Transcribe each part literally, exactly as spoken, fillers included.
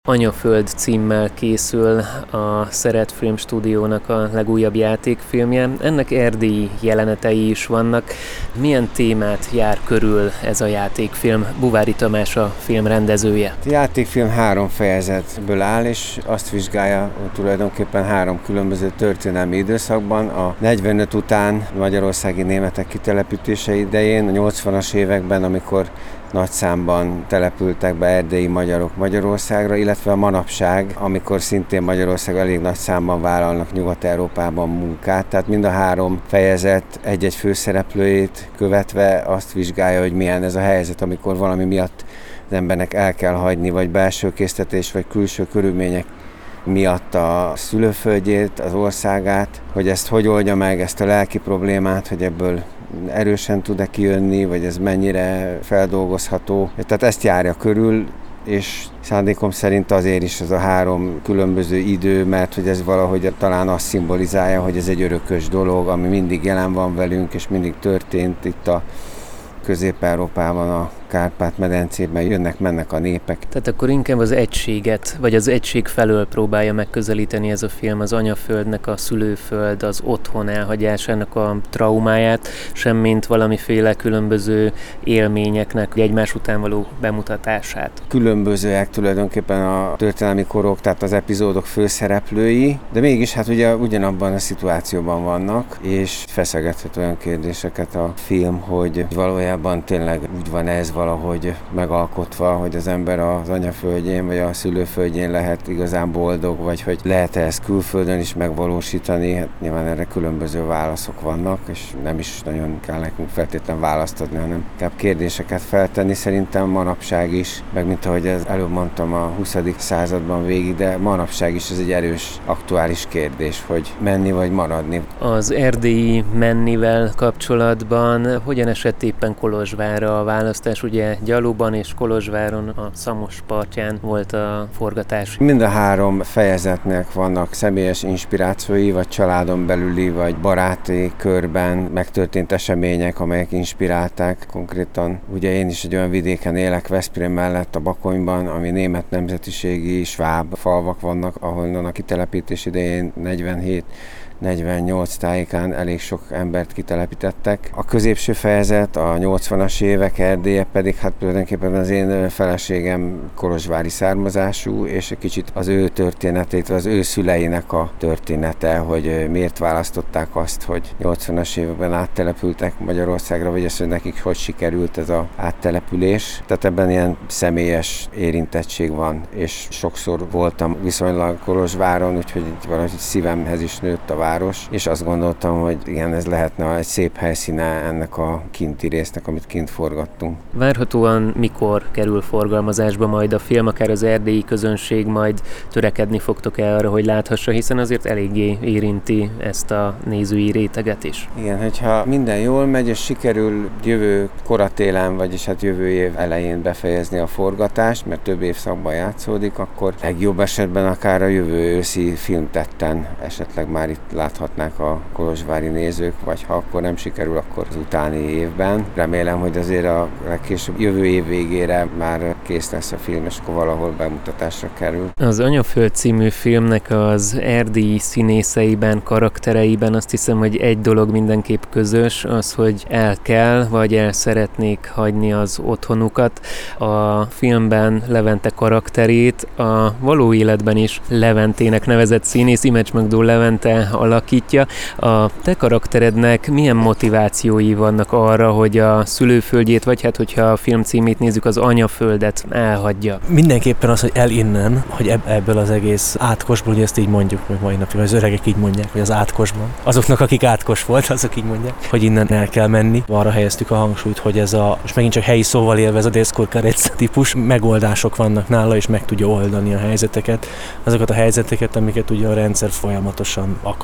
Anyaföld címmel készül a Szeret Film Stúdiónak a legújabb játékfilmje. Ennek erdélyi jelenetei is vannak. Milyen témát jár körül ez a játékfilm? Buvári Tamás a film rendezője. A játékfilm három fejezetből áll, és azt vizsgálja tulajdonképpen három különböző történelmi időszakban. A negyvenöt után magyarországi németek kitelepítése idején, a nyolcvanas években, amikor nagy számban települtek be erdélyi magyarok Magyarországra, illetve a manapság, amikor szintén Magyarország elég nagy számban vállalnak Nyugat-Európában munkát. Tehát mind a három fejezet egy-egy főszereplőjét követve azt vizsgálja, hogy milyen ez a helyzet, amikor valami miatt az embernek el kell hagyni, vagy belső késztetés, vagy külső körülmények miatt a szülőföldjét, az országát, hogy ezt hogy oldja meg, ezt a lelki problémát, hogy ebből erősen tud-e kijönni, vagy ez mennyire feldolgozható. Tehát ezt járja körül, és szándékom szerint azért is ez a három különböző idő, mert hogy ez valahogy talán azt szimbolizálja, hogy ez egy örökös dolog, ami mindig jelen van velünk, és mindig történt itt a Közép-Európában, a Kárpát-medencében jönnek-mennek a népek. Tehát akkor inkább az egységet, vagy az egység felől próbálja megközelíteni ez a film, az anyaföldnek, a szülőföld, az otthon elhagyásának a traumáját, semmint valamiféle különböző élményeknek egymás után való bemutatását. Különbözőek tulajdonképpen a történelmi korok, tehát az epizódok főszereplői, de mégis hát ugye ugyanabban a szituációban vannak, és feszegethet olyan kérdéseket a film, hogy valójában tényleg úgy van ez valahogy megalkotva, hogy az ember az anyaföldjén vagy a szülőföldjén lehet igazán boldog, vagy hogy lehet-e ezt külföldön is megvalósítani. Hát nyilván erre különböző válaszok vannak, és nem is nagyon kell nekünk feltétlenül választ adni, hanem inkább kérdéseket feltenni. Szerintem manapság is, meg mint ahogy ez előbb mondtam a huszadik században végig, de manapság is ez egy erős, aktuális kérdés, hogy menni vagy maradni. Az erdélyi mennivel kapcsolatban hogyan esett éppen Kolozsvárra a választás? Ugye Gyalóban és Kolozsváron a Szamos partján volt a forgatás. Mind a három fejezetnek vannak személyes inspirációi, vagy családon belüli, vagy baráti körben megtörtént események, amelyek inspirálták. Konkrétan ugye én is egy olyan vidéken élek, Veszprém mellett a Bakonyban, ami német nemzetiségi sváb falvak vannak, ahonnan a kitelepítés idején negyvenhét negyvennyolc tájékán elég sok embert kitelepítettek. A középső fejezet, a nyolcvanas évek Erdélye pedig hát tulajdonképpen az én feleségem kolozsvári származású, és egy kicsit az ő történetét, az ő szüleinek a története, hogy miért választották azt, hogy nyolcvanas években áttelepültek Magyarországra, vagy az, hogy nekik hogy sikerült ez az áttelepülés. Tehát ebben ilyen személyes érintettség van, és sokszor voltam viszonylag Kolozsváron, úgyhogy valahogy szívemhez is nőtt a város, és azt gondoltam, hogy igen, ez lehetne egy szép helyszíne ennek a kinti résznek, amit kint forgattunk. Várhatóan mikor kerül forgalmazásba majd a film, akár az erdélyi közönség, majd törekedni fogtok-e arra, hogy láthassa, hiszen azért eléggé érinti ezt a nézői réteget is. Igen, hogyha minden jól megy, és sikerül jövő koratélen, vagyis hát jövő év elején befejezni a forgatást, mert több évszakban játszódik, akkor legjobb esetben akár a jövő őszi filmtetten esetleg már itt láthatnák a kolozsvári nézők, vagy ha akkor nem sikerül, akkor az utáni évben. Remélem, hogy azért a legkésőbb jövő év végére már kész lesz a film, és akkor valahol bemutatásra kerül. Az Anyaföld című filmnek az erdélyi színészeiben, karaktereiben azt hiszem, hogy egy dolog mindenképp közös, az, hogy el kell, vagy el szeretnék hagyni az otthonukat. A filmben Levente karakterét a való életben is Leventének nevezett színész, Imecs Magdó Levente alakítja. A te karakterednek milyen motivációi vannak arra, hogy a szülőföldjét, vagy hát, hogyha a film címét nézzük, az anyaföldet elhagyja? Mindenképpen az, hogy el innen, hogy ebből az egész átkosból, hogy ezt így mondjuk, hogy mai napig, az öregek így mondják, hogy az átkosban. Azoknak, akik átkos volt, azok így mondják, hogy innen el kell menni. Arra helyeztük a hangsúlyt, hogy ez a, most megint csak helyi szóval élve, ez a Dészkur-Karéc típus megoldások vannak nála, és meg tudja oldani a helyzeteket. Azokat a helyzeteket, amiket ugye a rendszer folyamatosan akad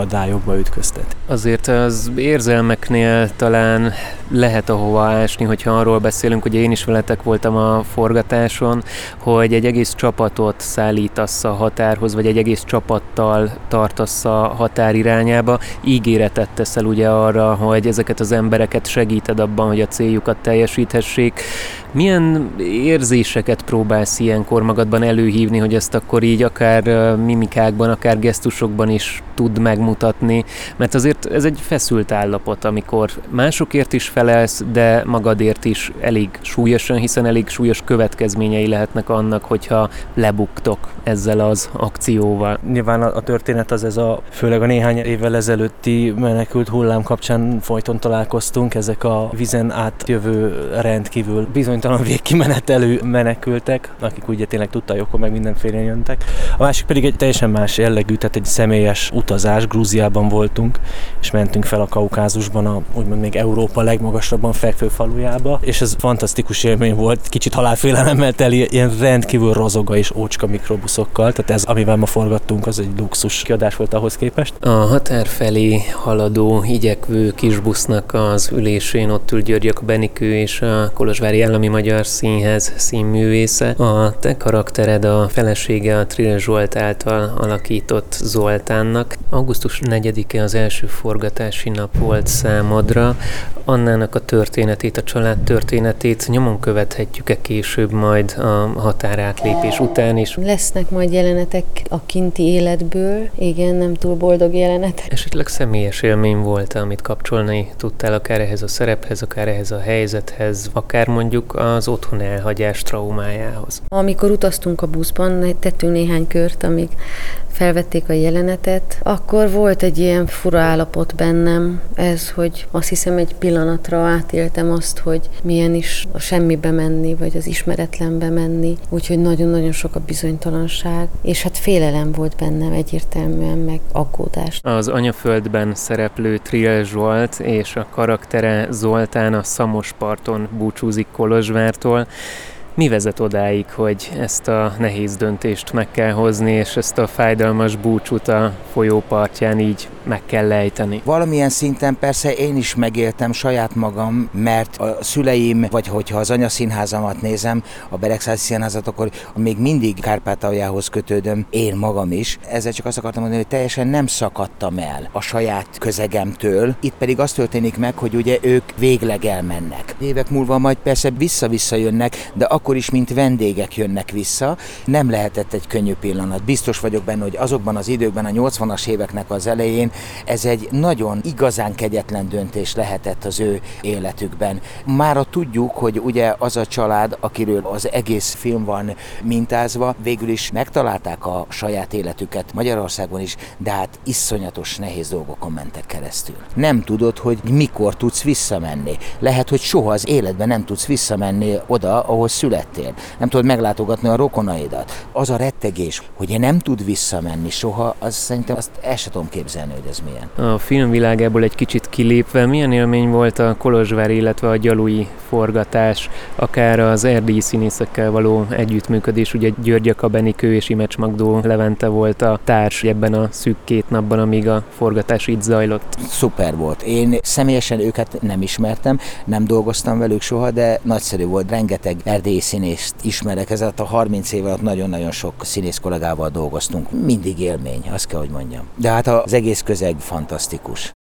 akadályokba ütköztet. Azért az érzelmeknél talán lehet ahova ásni, hogyha arról beszélünk, hogy én is veletek voltam a forgatáson, hogy egy egész csapatot szállítasz a határhoz, vagy egy egész csapattal tartasz a határ irányába. Ígéretet teszel ugye arra, hogy ezeket az embereket segíted abban, hogy a céljukat teljesíthessék. Milyen érzéseket próbálsz ilyenkor magadban előhívni, hogy ezt akkor így akár mimikákban, akár gesztusokban is tud megmutatni? Mert azért ez egy feszült állapot, amikor másokért is felelsz, de magadért is elég súlyosan, hiszen elég súlyos következményei lehetnek annak, hogyha lebuktok ezzel az akcióval. Nyilván a, a történet az ez a, főleg a néhány évvel ezelőtti menekült hullám kapcsán folyton találkoztunk, ezek a vízen átjövő rendkívül bizonytalan végkimenetelő menekültek, akik ugye tényleg tudtajokon meg mindenféle jöntek. A másik pedig egy teljesen más jellegű, tehát egy személyes utazás, Grúziában voltunk, és mentünk fel a Kaukázusban, a, úgymond még Európa legmagasabban fekvő falujába, és ez fantasztikus élmény volt, kicsit halálfélelemmel teli, ilyen rendkívül rozoga és ócska mikrobuszokkal, tehát ez, amivel ma forgattunk, az egy luxus kiadás volt ahhoz képest. A határ felé haladó, igyekvő kisbusznak az ülésén ott ül György Jakab Enikő és a Kolozsvári Állami Magyar Színház színművésze. A te karaktered a felesége a Trill Zsolt által alakított Zoltánnak. augusztus negyedike az első forgatási nap volt számodra. Annának a történetét, a család történetét nyomon követhetjük-e később majd a határátlépés után is? Lesznek majd jelenetek a kinti életből, igen, nem túl boldog jelenetek. Esetleg személyes élmény volt, amit kapcsolni tudtál akár ehhez a szerephez, akár ehhez a helyzethez, akár mondjuk az otthon elhagyás traumájához? Amikor utaztunk a buszban, tettünk néhány kört, amíg felvették a jelenetet, akkor volt egy ilyen fura állapot bennem, ez, hogy azt hiszem egy pillanatra átéltem azt, hogy milyen is a semmibe menni, vagy az ismeretlenbe menni, úgyhogy nagyon-nagyon sok a bizonytalanság, és hát félelem volt bennem egyértelműen, meg aggódás. Az Anyaföldben szereplő Trill Zsolt és a karaktere Zoltán a Szamosparton búcsúzik Kolozsvártól. Mi vezet odáig, hogy ezt a nehéz döntést meg kell hozni, és ezt a fájdalmas búcsút a folyó partján így meg kell lejteni? Valamilyen szinten persze én is megéltem saját magam, mert a szüleim, vagy hogyha az anyaszínházamat nézem, a Beregszázi Színházat, akkor még mindig Kárpátaljához kötődöm, én magam is. Ezzel csak azt akartam mondani, hogy teljesen nem szakadtam el a saját közegemtől. Itt pedig az történik meg, hogy ugye ők végleg elmennek. Évek múlva majd persze vissza-vissza jönnek, de akkor is, mint vendégek jönnek vissza. Nem lehetett egy könnyű pillanat. Biztos vagyok benne, hogy azokban az időkben, a nyolcvanas éveknek az elején ez egy nagyon igazán kegyetlen döntés lehetett az ő életükben. Mára tudjuk, hogy ugye az a család, akiről az egész film van mintázva, végül is megtalálták a saját életüket Magyarországon is, de hát iszonyatos nehéz dolgokon mentek keresztül. Nem tudod, hogy mikor tudsz visszamenni. Lehet, hogy soha az életben nem tudsz visszamenni oda, ahol születtél. Nem tudod meglátogatni a rokonaidat. Az a rettegés, hogy én nem tud visszamenni soha, az szerintem azt el sem tudom képzelni, hogy ez milyen. A filmvilágából egy kicsit kilépve, milyen élmény volt a kolozsvári, illetve a gyalui forgatás, akár az erdélyi színészekkel való együttműködés, ugye György Jakab Enikő és Imecs Magdó Levente volt a társ ebben a szűk két napban, amíg a forgatás itt zajlott. Szuper volt. Én személyesen őket nem ismertem, nem dolgoztam velük soha, de nagyszerű volt. Rengeteg erdélyi színészt ismerek, ez alatt a harminc év alatt nagyon-nagyon sok színész kollégával dolgoztunk. Mindig élmény, azt kell, hogy mondjam. De hát az egész közeg fantasztikus.